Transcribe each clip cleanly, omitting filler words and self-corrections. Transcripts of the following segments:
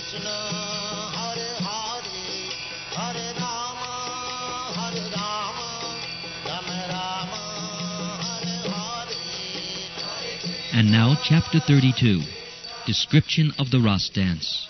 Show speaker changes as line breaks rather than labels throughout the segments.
And now, Chapter 32, Description of the Ras Dance.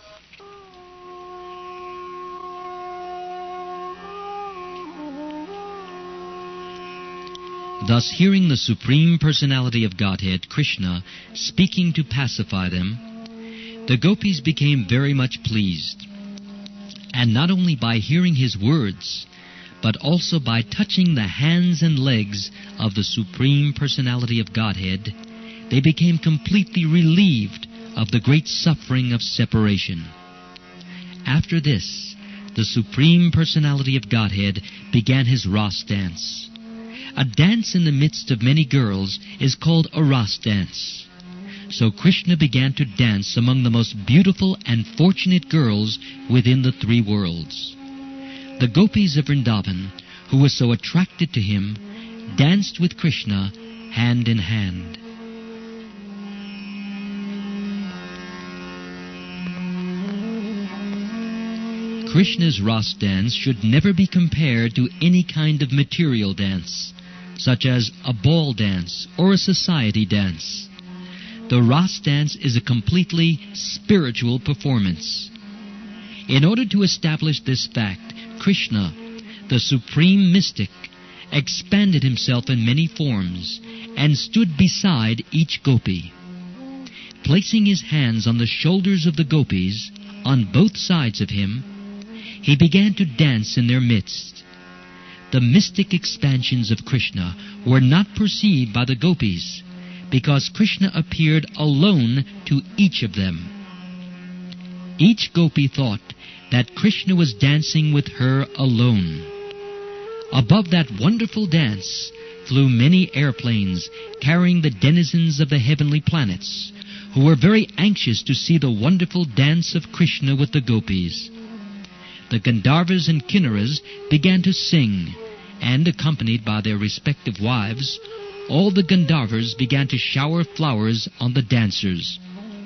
Thus, hearing the Supreme Personality of Godhead, Krishna, speaking to pacify them, the gopis became very much pleased. And not only by hearing his words, but also by touching the hands and legs of the Supreme Personality of Godhead, they became completely relieved of the great suffering of separation. After this, the Supreme Personality of Godhead began his Ras dance. A dance in the midst of many girls is called a Ras dance. So Krishna began to dance among the most beautiful and fortunate girls within the three worlds. The gopis of Vrindavan, who were so attracted to him, danced with Krishna hand in hand. Krishna's Ras dance should never be compared to any kind of material dance, such as a ball dance or a society dance. The Ras dance is a completely spiritual performance. In order to establish this fact, Krishna, the supreme mystic, expanded himself in many forms and stood beside each gopi. Placing his hands on the shoulders of the gopis, on both sides of him, he began to dance in their midst. The mystic expansions of Krishna were not perceived by the gopis, because Krishna appeared alone to each of them. Each gopi thought that Krishna was dancing with her alone. Above that wonderful dance flew many airplanes carrying the denizens of the heavenly planets, who were very anxious to see the wonderful dance of Krishna with the gopis. The Gandharvas and Kinnaras began to sing, and accompanied by their respective wives, all the Gandharvas began to shower flowers on the dancers.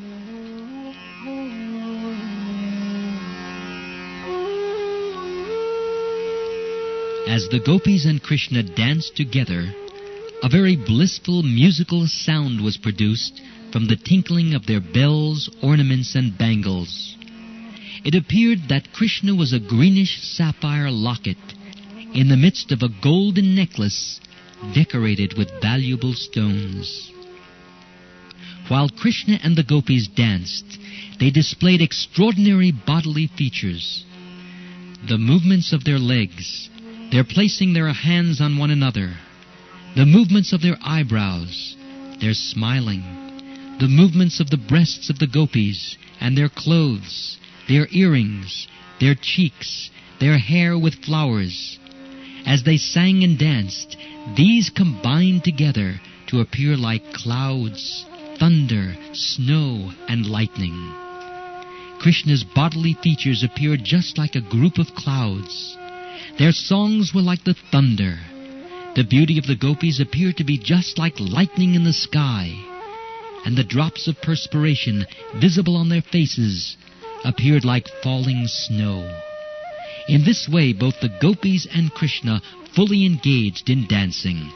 As the gopis and Krishna danced together, a very blissful musical sound was produced from the tinkling of their bells, ornaments, and bangles. It appeared that Krishna was a greenish sapphire locket in the midst of a golden necklace decorated with valuable stones. While Krishna and the gopis danced, they displayed extraordinary bodily features. The movements of their legs, their placing their hands on one another, the movements of their eyebrows, their smiling, the movements of the breasts of the gopis and their clothes, their earrings, their cheeks, their hair with flowers. As they sang and danced, these combined together to appear like clouds, thunder, snow, and lightning. Krishna's bodily features appeared just like a group of clouds. Their songs were like the thunder. The beauty of the gopis appeared to be just like lightning in the sky, and the drops of perspiration visible on their faces appeared like falling snow. In this way, both the gopis and Krishna fully engaged in dancing.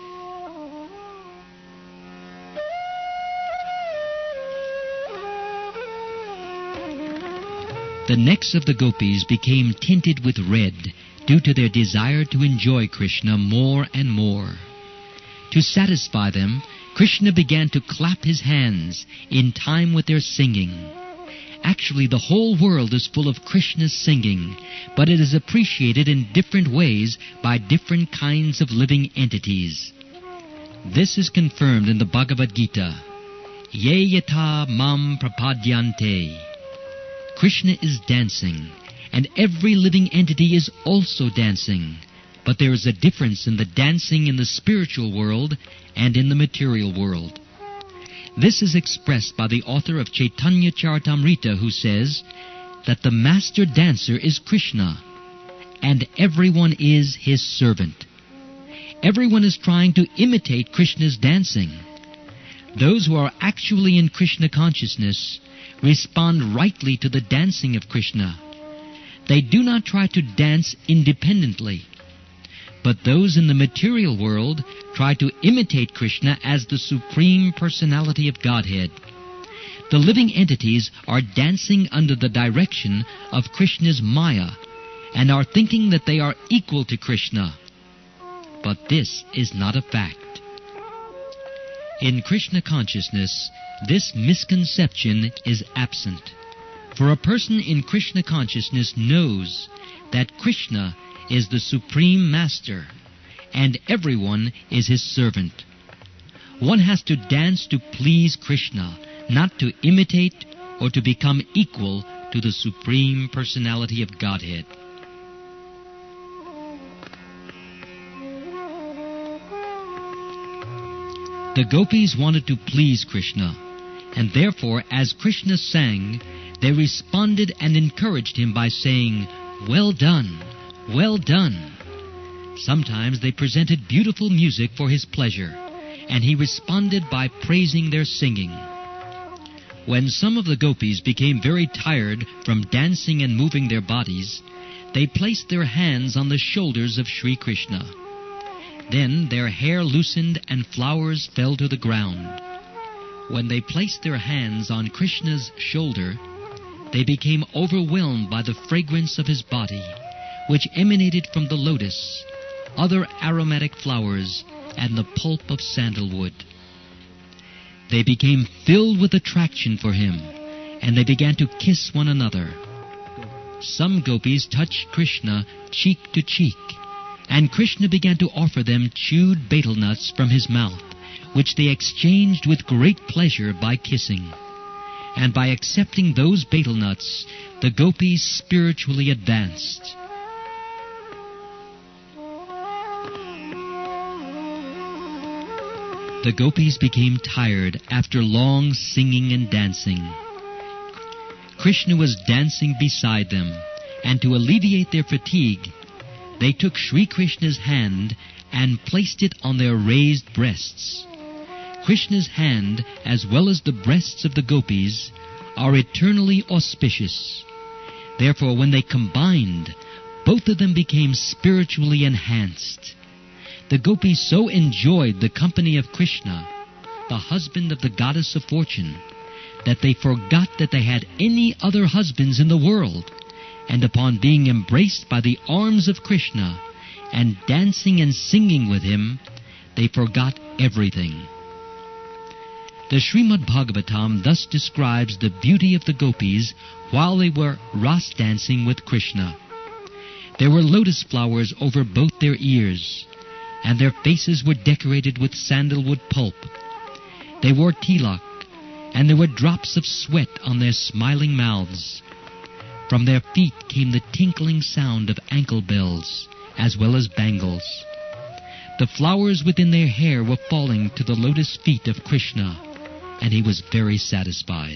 The necks of the gopis became tinted with red due to their desire to enjoy Krishna more and more. To satisfy them, Krishna began to clap his hands in time with their singing. Actually, the whole world is full of Krishna's singing, but it is appreciated in different ways by different kinds of living entities. This is confirmed in the Bhagavad Gita. Ye yatha mam prapadyante. Krishna is dancing, and every living entity is also dancing. But there is a difference in the dancing in the spiritual world and in the material world. This is expressed by the author of Chaitanya Charitamrita, who says that the master dancer is Krishna, and everyone is his servant. Everyone is trying to imitate Krishna's dancing. Those who are actually in Krishna consciousness respond rightly to the dancing of Krishna. They do not try to dance independently. But those in the material world try to imitate Krishna as the Supreme Personality of Godhead. The living entities are dancing under the direction of Krishna's Maya and are thinking that they are equal to Krishna. But this is not a fact. In Krishna consciousness, this misconception is absent. For a person in Krishna consciousness knows that Krishna is the Supreme Master and everyone is his servant. One has to dance to please Krishna, not to imitate or to become equal to the Supreme Personality of Godhead. The gopis wanted to please Krishna, and therefore, as Krishna sang, they responded and encouraged him by saying, "Well done, well done." Sometimes they presented beautiful music for his pleasure, and he responded by praising their singing. When some of the gopis became very tired from dancing and moving their bodies, they placed their hands on the shoulders of Sri Krishna. Then their hair loosened and flowers fell to the ground. When they placed their hands on Krishna's shoulder, they became overwhelmed by the fragrance of his body, which emanated from the lotus, other aromatic flowers, and the pulp of sandalwood. They became filled with attraction for him, and they began to kiss one another. Some gopis touched Krishna cheek to cheek, and Krishna began to offer them chewed betel nuts from his mouth, which they exchanged with great pleasure by kissing. And by accepting those betel nuts, the gopis spiritually advanced. The gopis became tired after long singing and dancing. Krishna was dancing beside them, and to alleviate their fatigue, they took Sri Krishna's hand and placed it on their raised breasts. Krishna's hand, as well as the breasts of the gopis, are eternally auspicious. Therefore, when they combined, both of them became spiritually enhanced. The gopis so enjoyed the company of Krishna, the husband of the goddess of fortune, that they forgot that they had any other husbands in the world, and upon being embraced by the arms of Krishna and dancing and singing with him, they forgot everything. The Srimad Bhagavatam thus describes the beauty of the gopis while they were ras dancing with Krishna. There were lotus flowers over both their ears, and their faces were decorated with sandalwood pulp. They wore tilak, and there were drops of sweat on their smiling mouths. From their feet came the tinkling sound of ankle bells, as well as bangles. The flowers within their hair were falling to the lotus feet of Krishna, and he was very satisfied.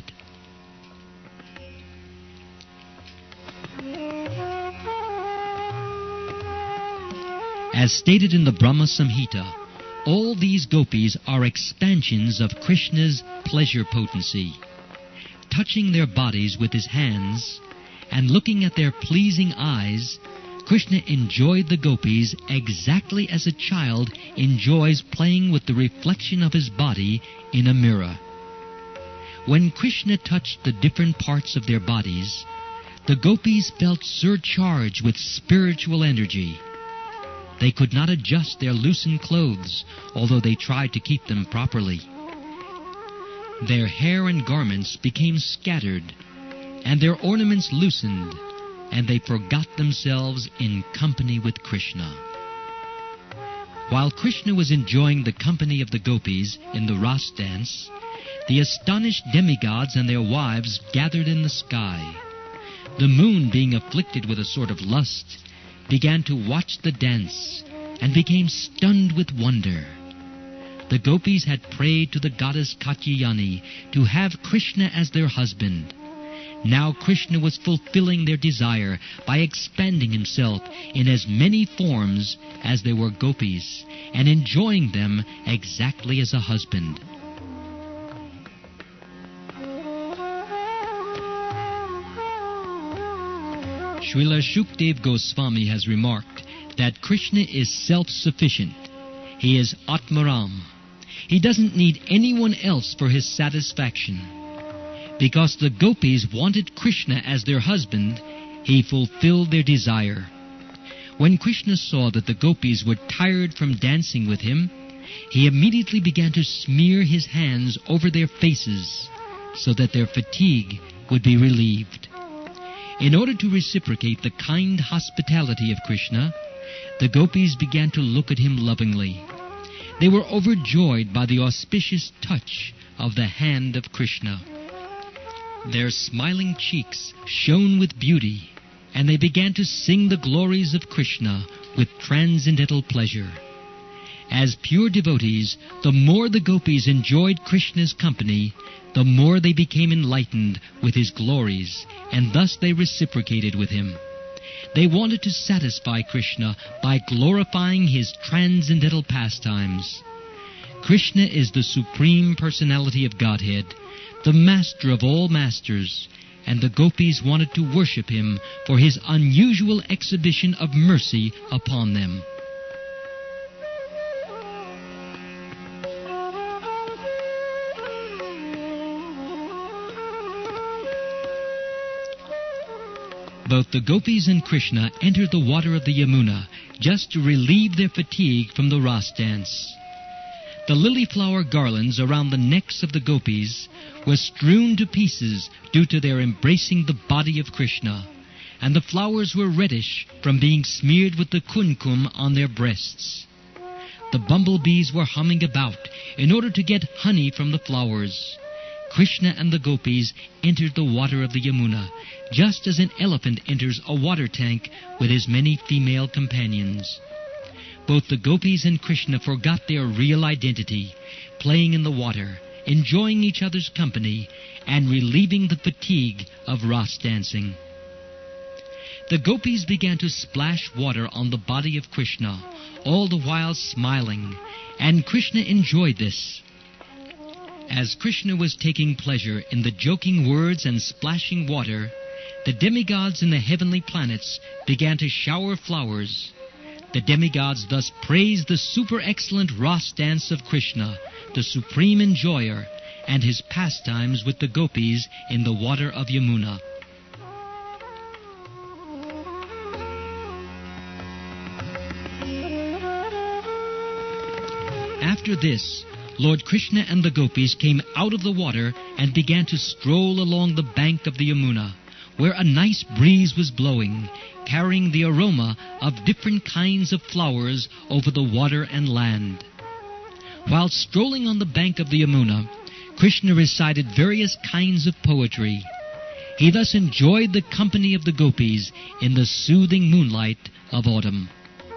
As stated in the Brahma Samhita, all these gopis are expansions of Krishna's pleasure potency. Touching their bodies with his hands and looking at their pleasing eyes, Krishna enjoyed the gopis exactly as a child enjoys playing with the reflection of his body in a mirror. When Krishna touched the different parts of their bodies, the gopis felt surcharged with spiritual energy. They could not adjust their loosened clothes, although they tried to keep them properly. Their hair and garments became scattered, and their ornaments loosened, and they forgot themselves in company with Krishna. While Krishna was enjoying the company of the gopis in the Ras dance, the astonished demigods and their wives gathered in the sky. The moon, being afflicted with a sort of lust, began to watch the dance and became stunned with wonder. The gopis had prayed to the goddess Katyayani to have Krishna as their husband. Now Krishna was fulfilling their desire by expanding himself in as many forms as there were gopis and enjoying them exactly as a husband. Srila Shukdev Goswami has remarked that Krishna is self-sufficient. He is Atmaram. He doesn't need anyone else for his satisfaction. Because the gopis wanted Krishna as their husband, he fulfilled their desire. When Krishna saw that the gopis were tired from dancing with him, he immediately began to smear his hands over their faces so that their fatigue would be relieved. In order to reciprocate the kind hospitality of Krishna, the gopis began to look at him lovingly. They were overjoyed by the auspicious touch of the hand of Krishna. Their smiling cheeks shone with beauty, and they began to sing the glories of Krishna with transcendental pleasure. As pure devotees, the more the gopis enjoyed Krishna's company, the more they became enlightened with his glories, and thus they reciprocated with him. They wanted to satisfy Krishna by glorifying his transcendental pastimes. Krishna is the Supreme Personality of Godhead, the Master of all masters, and the gopis wanted to worship him for his unusual exhibition of mercy upon them. Both the gopis and Krishna entered the water of the Yamuna just to relieve their fatigue from the Ras dance. The lily-flower garlands around the necks of the gopis were strewn to pieces due to their embracing the body of Krishna, and the flowers were reddish from being smeared with the kumkum on their breasts. The bumblebees were humming about in order to get honey from the flowers. Krishna and the gopis entered the water of the Yamuna, just as an elephant enters a water tank with his many female companions. Both the gopis and Krishna forgot their real identity, playing in the water, enjoying each other's company, and relieving the fatigue of Ras dancing. The gopis began to splash water on the body of Krishna, all the while smiling, and Krishna enjoyed this. As Krishna was taking pleasure in the joking words and splashing water, the demigods in the heavenly planets began to shower flowers. The demigods thus praised the super-excellent Ras dance of Krishna, the supreme enjoyer, and his pastimes with the gopis in the water of Yamuna. After this, Lord Krishna and the gopis came out of the water and began to stroll along the bank of the Yamuna, where a nice breeze was blowing, carrying the aroma of different kinds of flowers over the water and land. While strolling on the bank of the Yamuna, Krishna recited various kinds of poetry. He thus enjoyed the company of the gopis in the soothing moonlight of autumn.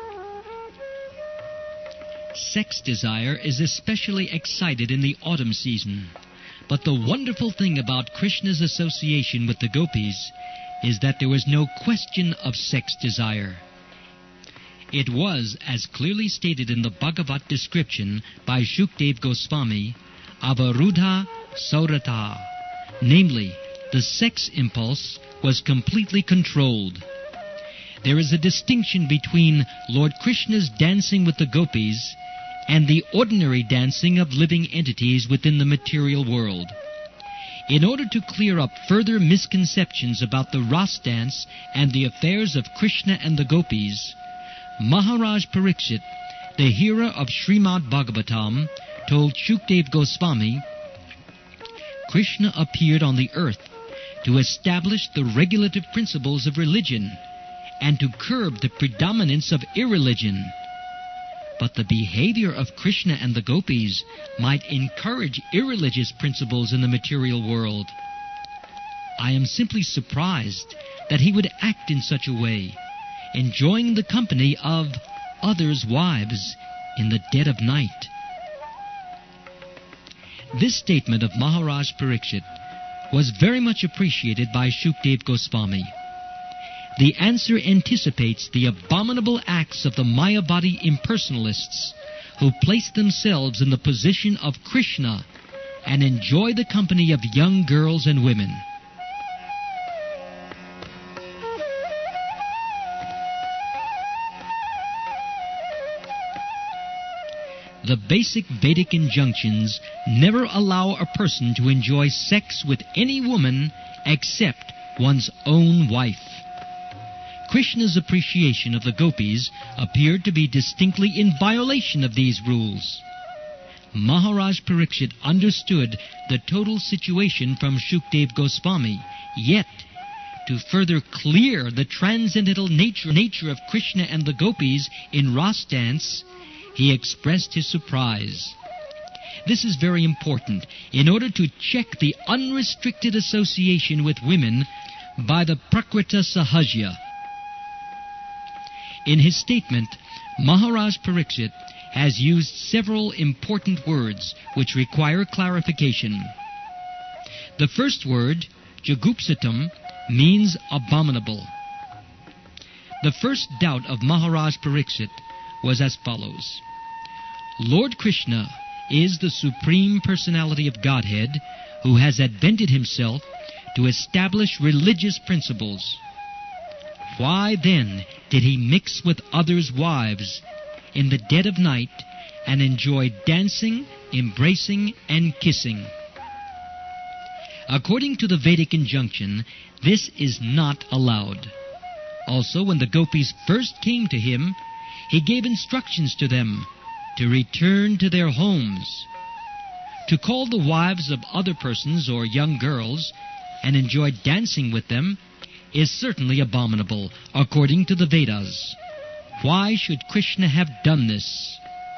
Sex desire is especially excited in the autumn season. But the wonderful thing about Krishna's association with the gopis is that there was no question of sex desire. It was, as clearly stated in the Bhagavat description by Shukdev Goswami, Avarudha Saurata, namely, the sex impulse was completely controlled. There is a distinction between Lord Krishna's dancing with the gopis and the ordinary dancing of living entities within the material world. In order to clear up further misconceptions about the Ras dance and the affairs of Krishna and the gopis, Maharaj Parikshit, the hero of Srimad Bhagavatam, told Shukdev Goswami, Krishna appeared on the earth to establish the regulative principles of religion and to curb the predominance of irreligion. But the behavior of Krishna and the gopis might encourage irreligious principles in the material world. I am simply surprised that he would act in such a way, enjoying the company of others' wives in the dead of night. This statement of Maharaj Parikshit was very much appreciated by Shukdev Goswami. The answer anticipates the abominable acts of the Mayavadi impersonalists who place themselves in the position of Krishna and enjoy the company of young girls and women. The basic Vedic injunctions never allow a person to enjoy sex with any woman except one's own wife. Krishna's appreciation of the gopis appeared to be distinctly in violation of these rules. Maharaj Parikshit understood the total situation from Shukdev Goswami, yet to further clear the transcendental nature of Krishna and the gopis in Ras dance, he expressed his surprise. This is very important in order to check the unrestricted association with women by the Prakriti Sahajya. In his statement, Maharaj Parikshit has used several important words which require clarification. The first word, Jagupsatam, means abominable. The first doubt of Maharaj Parikshit was as follows. Lord Krishna is the Supreme Personality of Godhead who has advented himself to establish religious principles. Why then did he mix with others' wives in the dead of night and enjoy dancing, embracing, and kissing? According to the Vedic injunction, this is not allowed. Also, when the gopis first came to him, he gave instructions to them to return to their homes. To call the wives of other persons or young girls and enjoy dancing with them is certainly abominable, according to the Vedas. Why should Krishna have done this?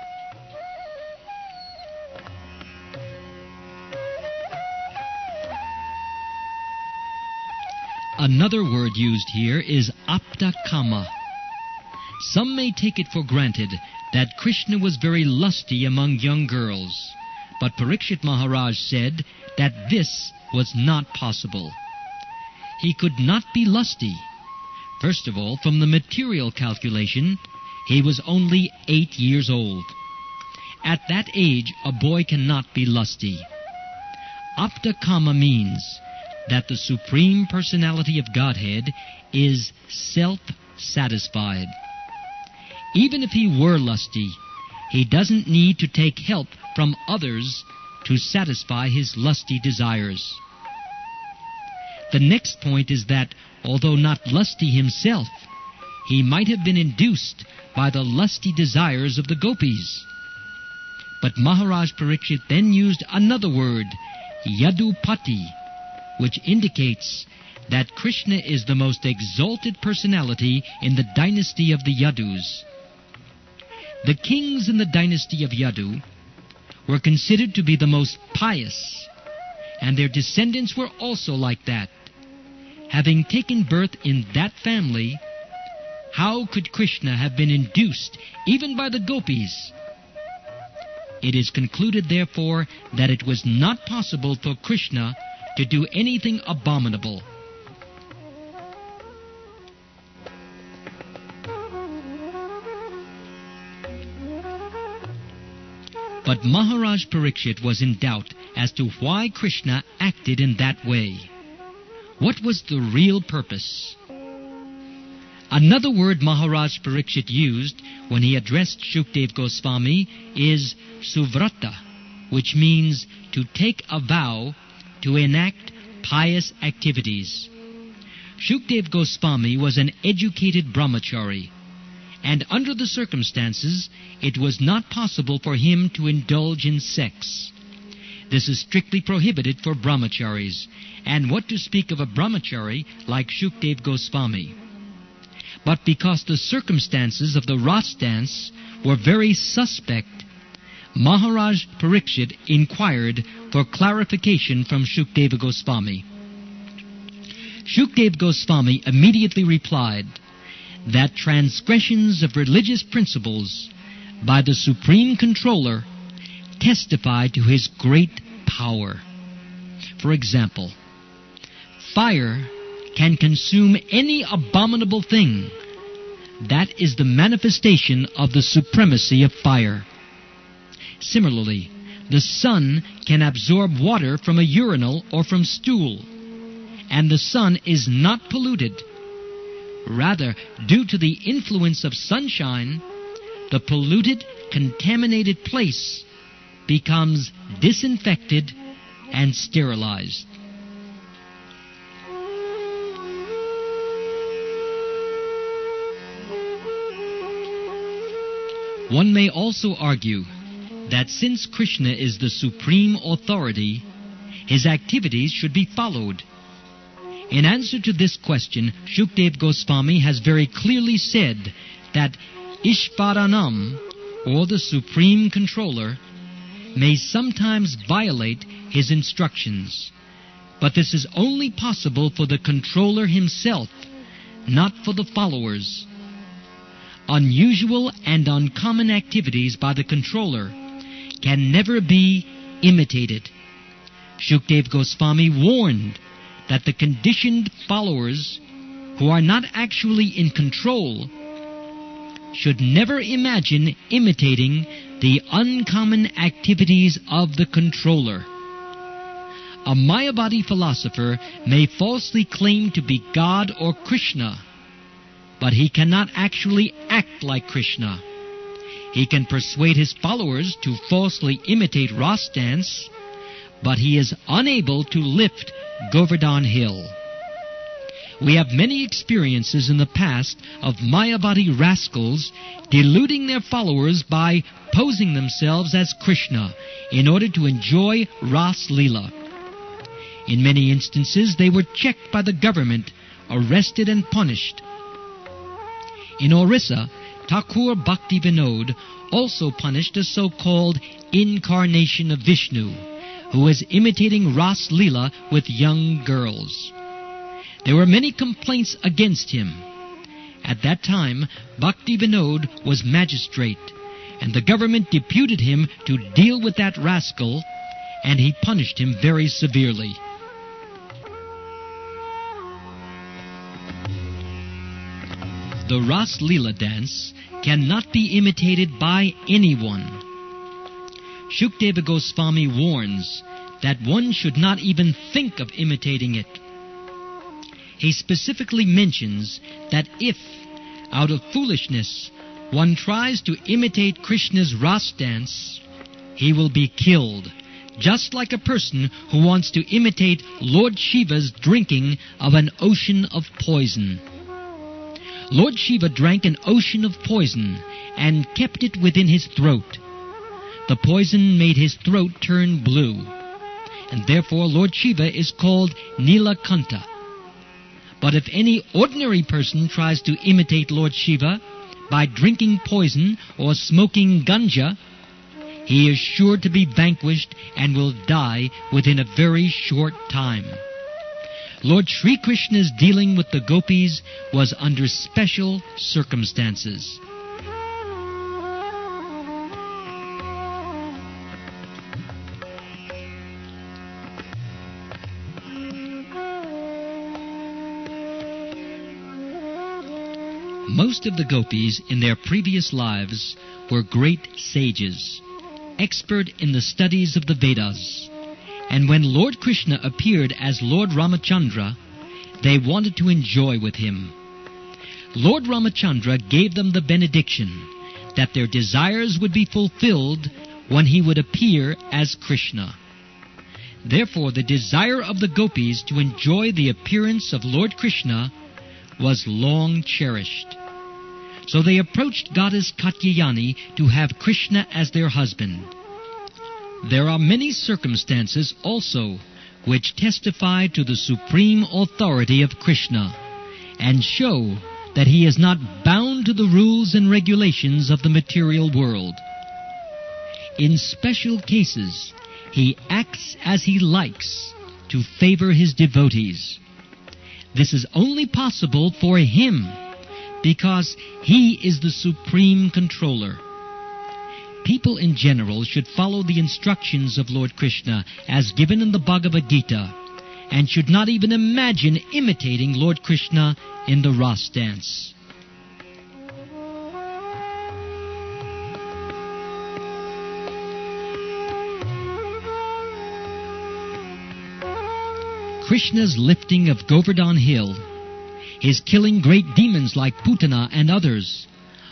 Another word used here is aptakama. Some may take it for granted that Krishna was very lusty among young girls, but Parikshit Maharaj said that this was not possible. He could not be lusty. First of all, from the material calculation, he was only 8 years old. At that age, a boy cannot be lusty. Aptakama means that the Supreme Personality of Godhead is self-satisfied. Even if he were lusty, he doesn't need to take help from others to satisfy his lusty desires. The next point is that, although not lusty himself, he might have been induced by the lusty desires of the gopis. But Maharaj Parikshit then used another word, Yadupati, which indicates that Krishna is the most exalted personality in the dynasty of the Yadus. The kings in the dynasty of Yadu were considered to be the most pious, and their descendants were also like that. Having taken birth in that family, how could Krishna have been induced, even by the gopis? It is concluded, therefore, that it was not possible for Krishna to do anything abominable. But Maharaj Parikshit was in doubt as to why Krishna acted in that way. What was the real purpose? Another word Maharaj Parikshit used when he addressed Shukdev Goswami is suvrata, which means to take a vow to enact pious activities. Shukdev Goswami was an educated brahmachari, and under the circumstances, it was not possible for him to indulge in sex. This is strictly prohibited for brahmacharis, and what to speak of a brahmachari like Shukdev Goswami. But because the circumstances of the Ras dance were very suspect, Maharaj Parikshit inquired for clarification from Shukdev Goswami. Shukdev Goswami immediately replied that transgressions of religious principles by the Supreme Controller testify to his great power. For example, fire can consume any abominable thing. That is the manifestation of the supremacy of fire. Similarly, the sun can absorb water from a urinal or from stool, and the sun is not polluted. Rather, due to the influence of sunshine, the polluted contaminated place becomes disinfected and sterilized. One may also argue that since Krishna is the supreme authority, his activities should be followed. In answer to this question, Shukdev Goswami has very clearly said that Ishvaranam, or the Supreme Controller, may sometimes violate his instructions. But this is only possible for the controller himself, not for the followers. Unusual and uncommon activities by the controller can never be imitated. Shukdev Goswami warned that the conditioned followers who are not actually in control should never imagine imitating the uncommon activities of the controller. A Mayavadi philosopher may falsely claim to be God or Krishna, but he cannot actually act like Krishna. He can persuade his followers to falsely imitate Ras dance, but he is unable to lift Govardhan Hill. We have many experiences in the past of Mayavadi rascals deluding their followers by posing themselves as Krishna in order to enjoy Ras Leela. In many instances, they were checked by the government, arrested and punished. In Orissa, Thakur Bhakti Vinod also punished a so-called incarnation of Vishnu, who was imitating Ras Leela with young girls. There were many complaints against him. At that time, Bhakti Vinod was magistrate, and the government deputed him to deal with that rascal, and he punished him very severely. The Ras Leela dance cannot be imitated by anyone. Shukdeva Goswami warns that one should not even think of imitating it. He specifically mentions that if, out of foolishness, one tries to imitate Krishna's Ras dance, he will be killed, just like a person who wants to imitate Lord Shiva's drinking of an ocean of poison. Lord Shiva drank an ocean of poison and kept it within his throat. The poison made his throat turn blue, and therefore Lord Shiva is called Nilakanta. But if any ordinary person tries to imitate Lord Shiva by drinking poison or smoking ganja, he is sure to be vanquished and will die within a very short time. Lord Sri Krishna's dealing with the gopis was under special circumstances. Most of the gopis in their previous lives were great sages, expert in the studies of the Vedas. And when Lord Krishna appeared as Lord Ramachandra, they wanted to enjoy with him. Lord Ramachandra gave them the benediction that their desires would be fulfilled when he would appear as Krishna. Therefore, the desire of the gopis to enjoy the appearance of Lord Krishna was long cherished. So they approached Goddess Katyayani to have Krishna as their husband. There are many circumstances also which testify to the supreme authority of Krishna and show that he is not bound to the rules and regulations of the material world. In special cases, he acts as he likes to favor his devotees. This is only possible for him because he is the supreme controller. People in general should follow the instructions of Lord Krishna as given in the Bhagavad Gita and should not even imagine imitating Lord Krishna in the Ras dance. Krishna's lifting of Govardhan Hill, his killing great demons like Putana and others,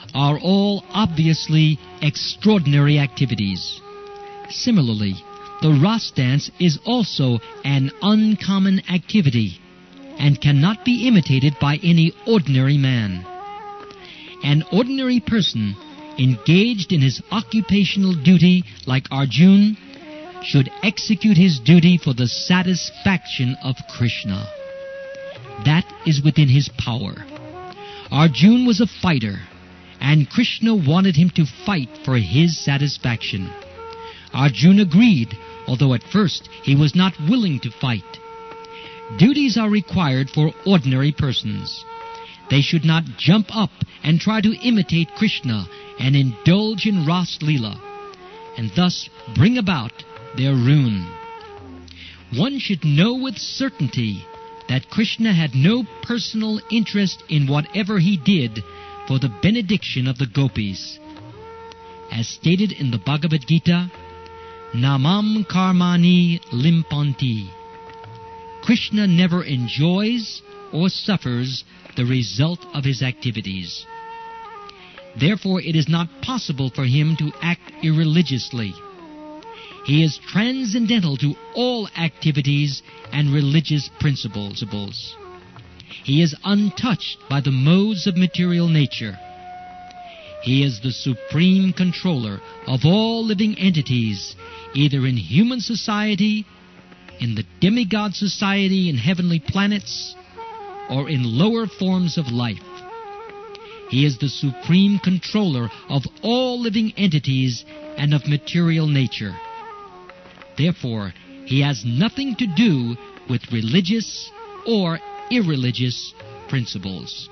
are all obviously extraordinary activities. Similarly, the Ras dance is also an uncommon activity and cannot be imitated by any ordinary man. An ordinary person engaged in his occupational duty like Arjuna should execute his duty for the satisfaction of Krishna. That is within his power. Arjuna was a fighter, and Krishna wanted him to fight for his satisfaction. Arjuna agreed, although at first he was not willing to fight. Duties are required for ordinary persons. They should not jump up and try to imitate Krishna and indulge in Ras Leela, and thus bring about their ruin. One should know with certainty that Krishna had no personal interest in whatever he did for the benediction of the gopis. As stated in the Bhagavad Gita, Namam karmani limpanti. Krishna never enjoys or suffers the result of his activities. Therefore, it is not possible for him to act irreligiously. He is transcendental to all activities and religious principles. He is untouched by the modes of material nature. He is the supreme controller of all living entities, either in human society, in the demigod society in heavenly planets, or in lower forms of life. He is the supreme controller of all living entities and of material nature. Therefore, he has nothing to do with religious or irreligious principles.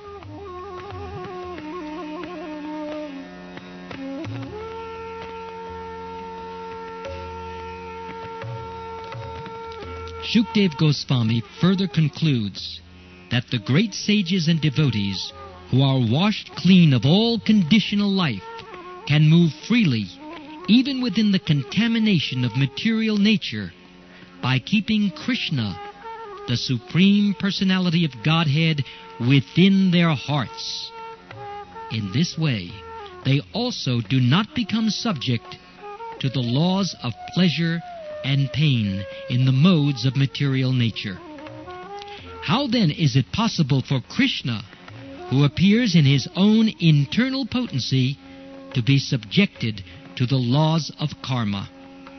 Shukdev Goswami further concludes that the great sages and devotees who are washed clean of all conditional life can move freely even within the contamination of material nature by keeping Krishna, the Supreme Personality of Godhead, within their hearts. In this way, they also do not become subject to the laws of pleasure and pain in the modes of material nature. How then is it possible for Krishna, who appears in his own internal potency, to be subjected to the laws of karma?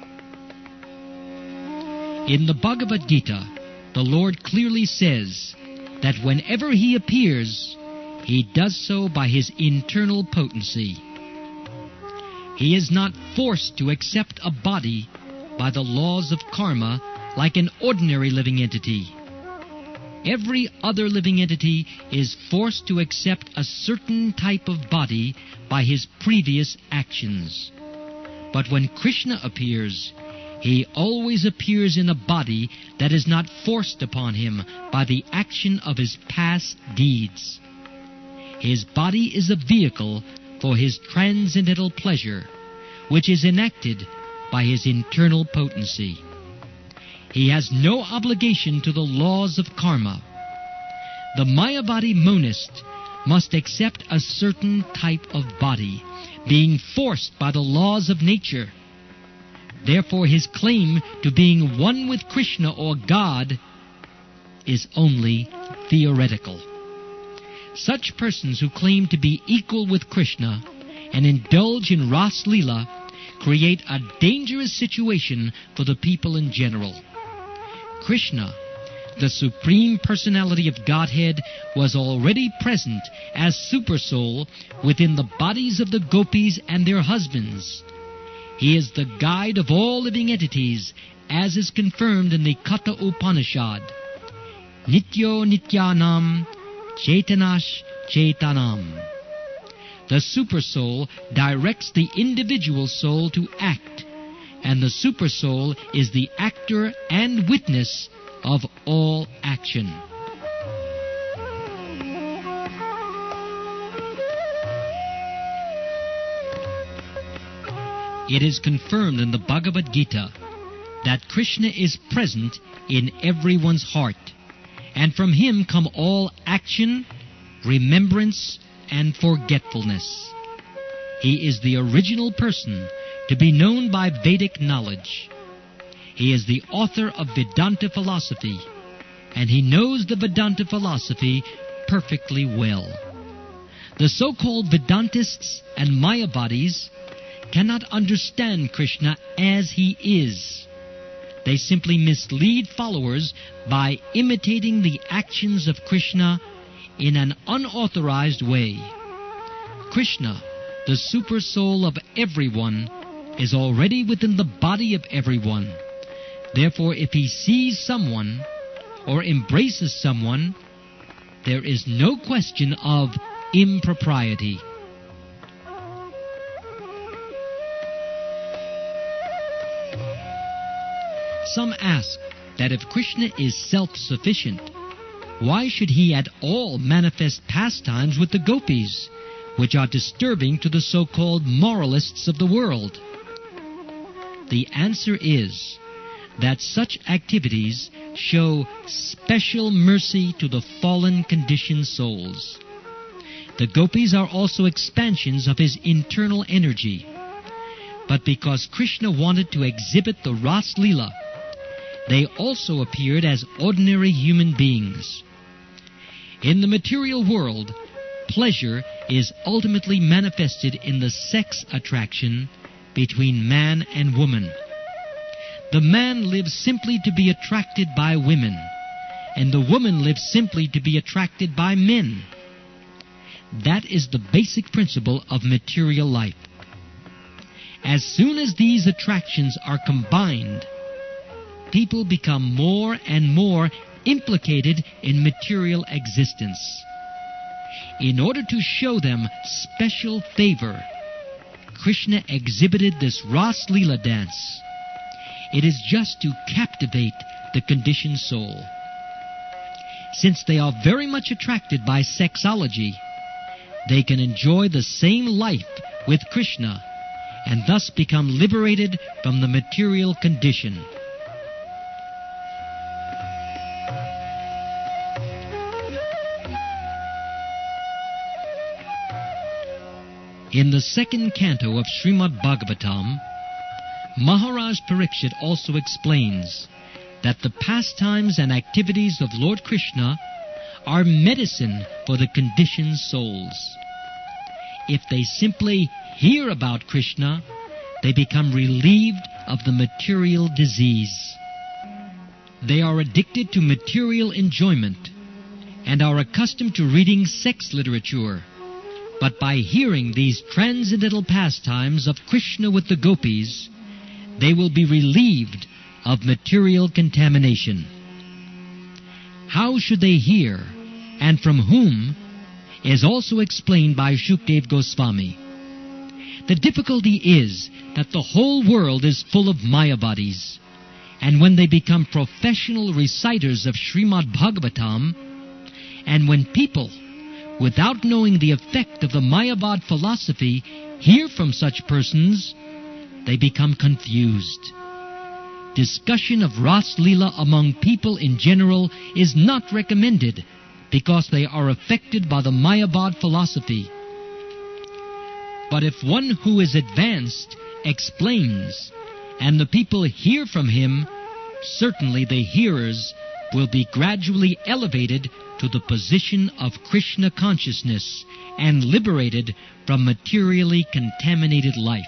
In the Bhagavad Gita, the Lord clearly says that whenever he appears, he does so by his internal potency. He is not forced to accept a body by the laws of karma like an ordinary living entity. Every other living entity is forced to accept a certain type of body by his previous actions. But when Krishna appears, he always appears in a body that is not forced upon him by the action of his past deeds. His body is a vehicle for his transcendental pleasure, which is enacted by his internal potency. He has no obligation to the laws of karma. The Mayavadi monist must accept a certain type of body, being forced by the laws of nature. Therefore, his claim to being one with Krishna or God is only theoretical. Such persons who claim to be equal with Krishna and indulge in Ras Leela create a dangerous situation for the people in general. Krishna, the Supreme Personality of Godhead, was already present as Supersoul within the bodies of the gopis and their husbands. He is the guide of all living entities, as is confirmed in the Katha Upanishad. Nityo Nityanam Chaitanash Chaitanam. The Supersoul directs the individual soul to act, and the Supersoul is the actor and witness of all action. It is confirmed in the Bhagavad Gita that Krishna is present in everyone's heart, and from him come all action, remembrance, and forgetfulness. He is the original person to be known by Vedic knowledge. He is the author of Vedanta philosophy, and he knows the Vedanta philosophy perfectly well. The so-called Vedantists and Mayavadis cannot understand Krishna as he is. They simply mislead followers by imitating the actions of Krishna in an unauthorized way. Krishna, the super soul of everyone, is already within the body of everyone. Therefore, if he sees someone or embraces someone, there is no question of impropriety. Some ask that if Krishna is self-sufficient, why should he at all manifest pastimes with the gopis, which are disturbing to the so-called moralists of the world? The answer is that such activities show special mercy to the fallen conditioned souls. The gopis are also expansions of his internal energy. But because Krishna wanted to exhibit the Ras Leela, they also appeared as ordinary human beings. In the material world, pleasure is ultimately manifested in the sex attraction between man and woman. The man lives simply to be attracted by women, and the woman lives simply to be attracted by men. That is the basic principle of material life. As soon as these attractions are combined, people become more and more implicated in material existence. In order to show them special favor, Krishna exhibited this Ras Leela dance. It is just to captivate the conditioned soul. Since they are very much attracted by sexology, they can enjoy the same life with Krishna and thus become liberated from the material condition. In the second canto of Srimad Bhagavatam, Maharaj Parikshit also explains that the pastimes and activities of Lord Krishna are medicine for the conditioned souls. If they simply hear about Krishna, they become relieved of the material disease. They are addicted to material enjoyment and are accustomed to reading sex literature. But by hearing these transcendental pastimes of Krishna with the gopis, they will be relieved of material contamination. How should they hear, and from whom, is also explained by Shukdev Goswami. The difficulty is that the whole world is full of Mayavadis, and when they become professional reciters of Srimad Bhagavatam, and when people, without knowing the effect of the Mayavad philosophy, hear from such persons, they become confused. Discussion of Ras Leela among people in general is not recommended because they are affected by the Mayavad philosophy. But if one who is advanced explains, and the people hear from him, certainly the hearers will be gradually elevated to the position of Krishna consciousness and liberated from materially contaminated life.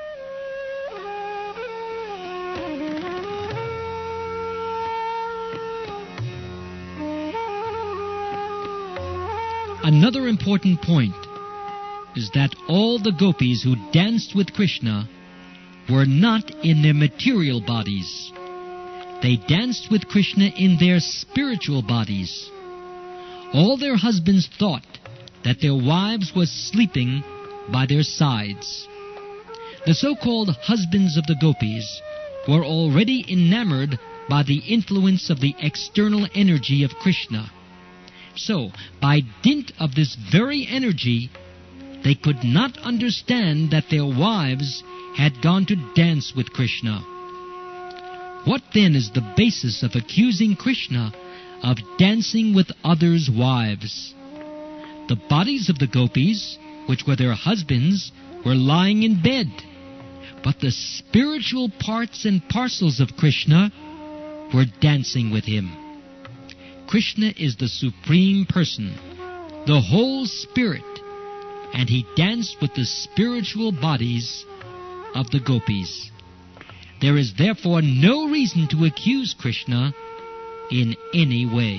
Another important point is that all the gopis who danced with Krishna were not in their material bodies. They danced with Krishna in their spiritual bodies. All their husbands thought that their wives were sleeping by their sides. The so-called husbands of the gopis were already enamored by the influence of the external energy of Krishna. So, by dint of this very energy, they could not understand that their wives had gone to dance with Krishna. What then is the basis of accusing Krishna of dancing with others' wives? The bodies of the gopis, which were their husbands, were lying in bed, but the spiritual parts and parcels of Krishna were dancing with him. Krishna is the Supreme Person, the whole Spirit, and he danced with the spiritual bodies of the gopis. There is therefore no reason to accuse Krishna in any way.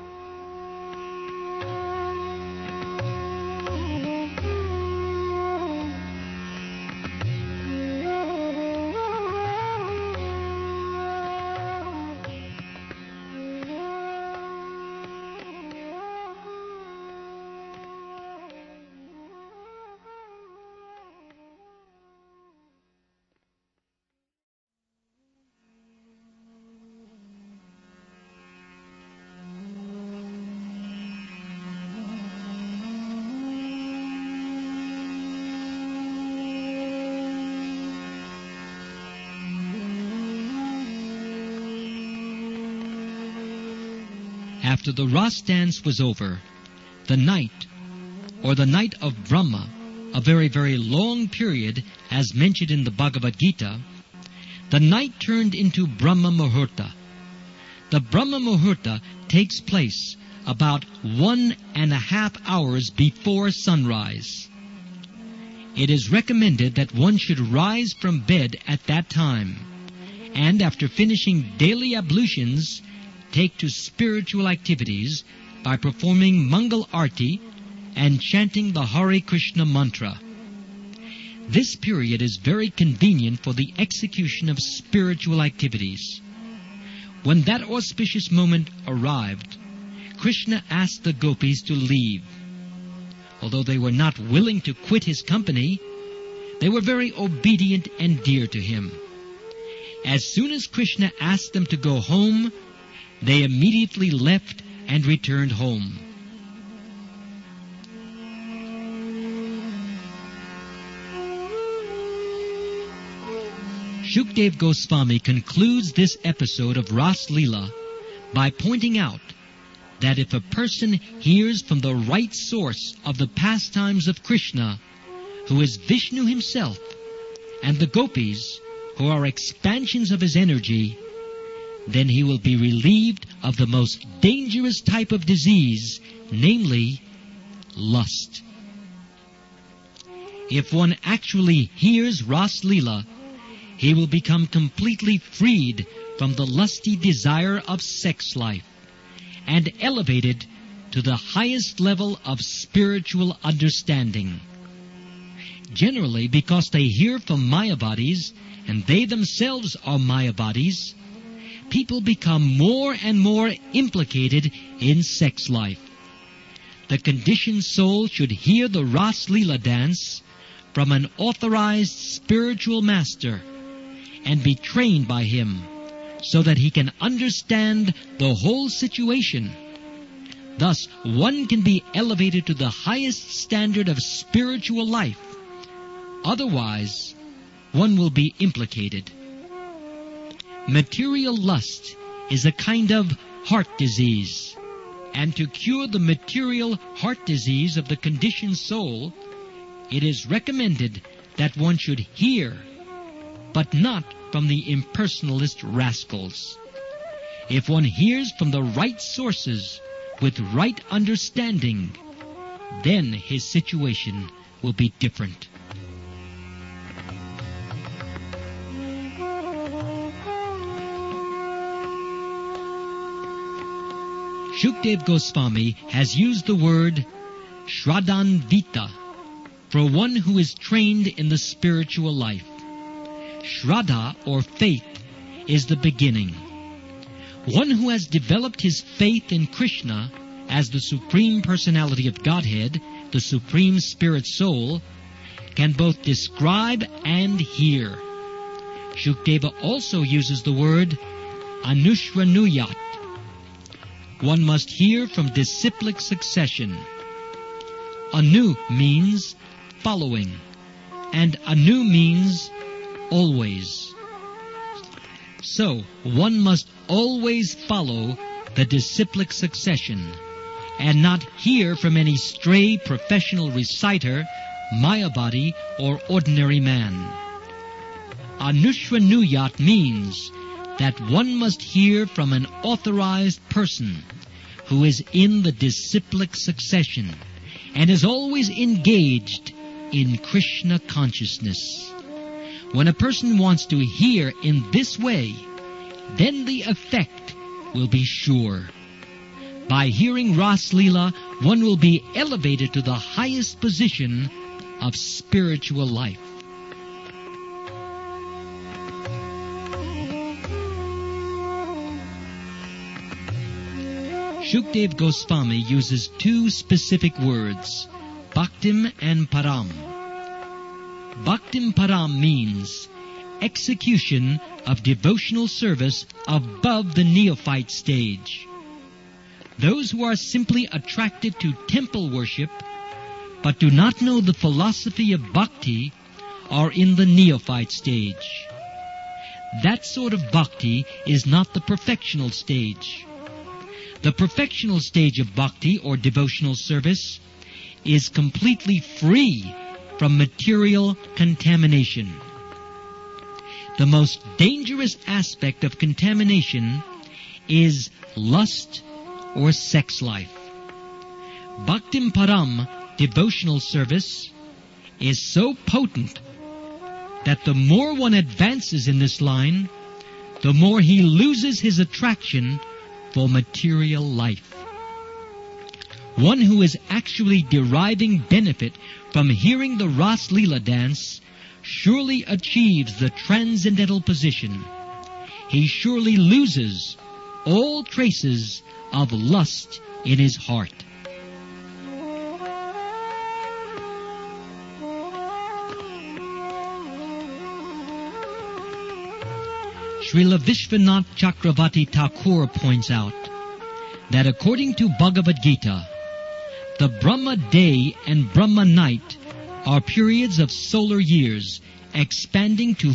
After the Ras dance was over, the night, or the night of Brahma, a very, very long period as mentioned in the Bhagavad Gita, the night turned into Brahma Muhurta. The Brahma Muhurta takes place about 1.5 hours before sunrise. It is recommended that one should rise from bed at that time, and after finishing daily ablutions, take to spiritual activities by performing Mangal Arti and chanting the Hare Krishna mantra. This period is very convenient for the execution of spiritual activities. When that auspicious moment arrived, Krishna asked the gopis to leave. Although they were not willing to quit his company, they were very obedient and dear to him. As soon as Krishna asked them to go home, they immediately left and returned home. Shukdev Goswami concludes this episode of Ras Leela by pointing out that if a person hears from the right source of the pastimes of Krishna, who is Vishnu himself, and the gopis, who are expansions of his energy, then he will be relieved of the most dangerous type of disease, namely lust. If one actually hears Ras Leela, he will become completely freed from the lusty desire of sex life and elevated to the highest level of spiritual understanding. Generally, because they hear from Mayavadis, and they themselves are Mayavadis, people become more and more implicated in sex life. The conditioned soul should hear the Ras Leela dance from an authorized spiritual master and be trained by him so that he can understand the whole situation. Thus, one can be elevated to the highest standard of spiritual life. Otherwise, one will be implicated. Material lust is a kind of heart disease, and to cure the material heart disease of the conditioned soul, it is recommended that one should hear, but not from the impersonalist rascals. If one hears from the right sources with right understanding, then his situation will be different. Shukdev Goswami has used the word Shraddhanvita for one who is trained in the spiritual life. Shraddha, or faith, is the beginning. One who has developed his faith in Krishna as the Supreme Personality of Godhead, the Supreme Spirit Soul, can both describe and hear. Shukdeva also uses the word Anushranuyat. One must hear from disciplic succession. Anu means following, and Anu means always. So, one must always follow the disciplic succession, and not hear from any stray professional reciter Mayavadi, or ordinary man. Anushranuyat means that one must hear from an authorized person who is in the disciplic succession and is always engaged in Krishna consciousness. When a person wants to hear in this way, then the effect will be sure. By hearing Ras Leela, one will be elevated to the highest position of spiritual life. Shukdev Goswami uses two specific words, Bhaktim and Param. Bhaktim Param means execution of devotional service above the neophyte stage. Those who are simply attracted to temple worship but do not know the philosophy of bhakti are in the neophyte stage. That sort of bhakti is not the perfectional stage. The perfectional stage of bhakti, or devotional service, is completely free from material contamination. The most dangerous aspect of contamination is lust or sex life. Bhaktim Param, devotional service, is so potent that the more one advances in this line, the more he loses his attraction for material life. One who is actually deriving benefit from hearing the Ras Leela dance surely achieves the transcendental position. He surely loses all traces of lust in his heart. Srila Vishwanath Chakravarti Thakur points out that according to Bhagavad Gita, the Brahma day and Brahma night are periods of solar years expanding to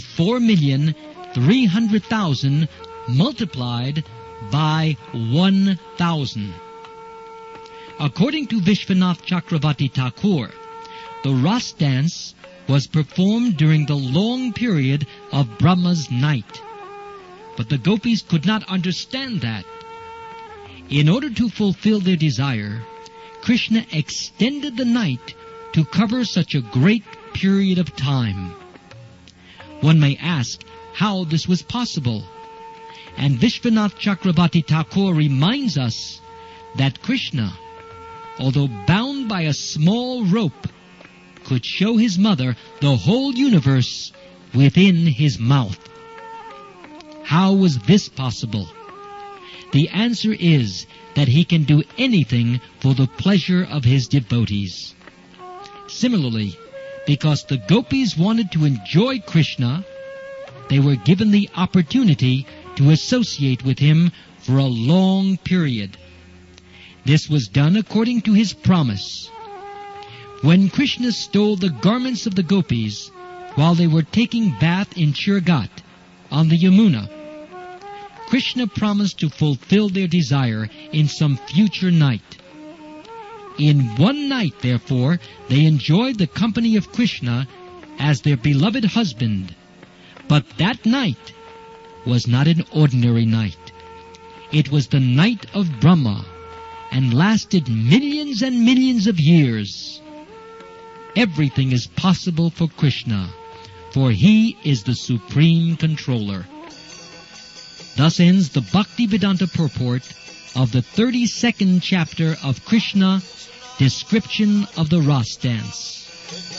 4,300,000 multiplied by 1,000. According to Vishwanath Chakravarti Thakur, the Ras dance was performed during the long period of Brahma's night. But the gopis could not understand that. In order to fulfill their desire, Krishna extended the night to cover such a great period of time. One may ask how this was possible. And Vishwanath Chakravarti Thakur reminds us that Krishna, although bound by a small rope, could show his mother the whole universe within his mouth. How was this possible? The answer is that he can do anything for the pleasure of his devotees. Similarly, because the gopis wanted to enjoy Krishna, they were given the opportunity to associate with him for a long period. This was done according to his promise. When Krishna stole the garments of the gopis while they were taking bath in Chirgat on the Yamuna, Krishna promised to fulfill their desire in some future night. In one night, therefore, they enjoyed the company of Krishna as their beloved husband. But that night was not an ordinary night. It was the night of Brahma and lasted millions and millions of years. Everything is possible for Krishna, for he is the supreme controller. Thus ends the Bhaktivedanta purport of the 32nd chapter of Krishna, Description of the Ras Dance.